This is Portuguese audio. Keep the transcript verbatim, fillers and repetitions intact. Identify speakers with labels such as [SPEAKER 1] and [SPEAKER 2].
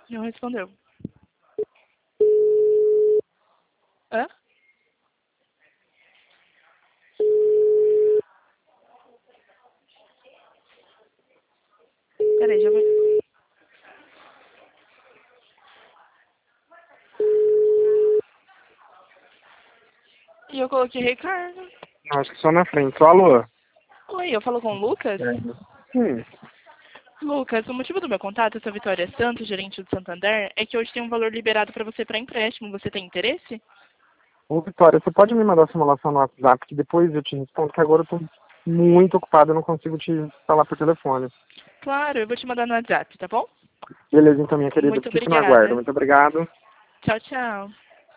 [SPEAKER 1] Não respondeu. Hã? Peraí, já vou... E eu coloquei Ricardo.
[SPEAKER 2] Não, acho que só na frente. Só alô?
[SPEAKER 1] Oi, eu falo com o Lucas?
[SPEAKER 2] É. Sim.
[SPEAKER 1] Lucas, o motivo do meu contato, eu sou Vitória Santos, gerente do Santander, é que hoje tem um valor liberado para você para empréstimo. Você tem interesse?
[SPEAKER 2] Ô, Vitória, você pode me mandar a simulação no WhatsApp, que depois eu te respondo, que agora eu tô muito ocupado, eu não consigo te falar por telefone.
[SPEAKER 1] Claro, eu vou te mandar no WhatsApp, tá bom?
[SPEAKER 2] Beleza, então, minha querida.
[SPEAKER 1] Muito
[SPEAKER 2] Fique no aguardo.
[SPEAKER 1] obrigada.
[SPEAKER 2] Muito obrigado.
[SPEAKER 1] Tchau, tchau.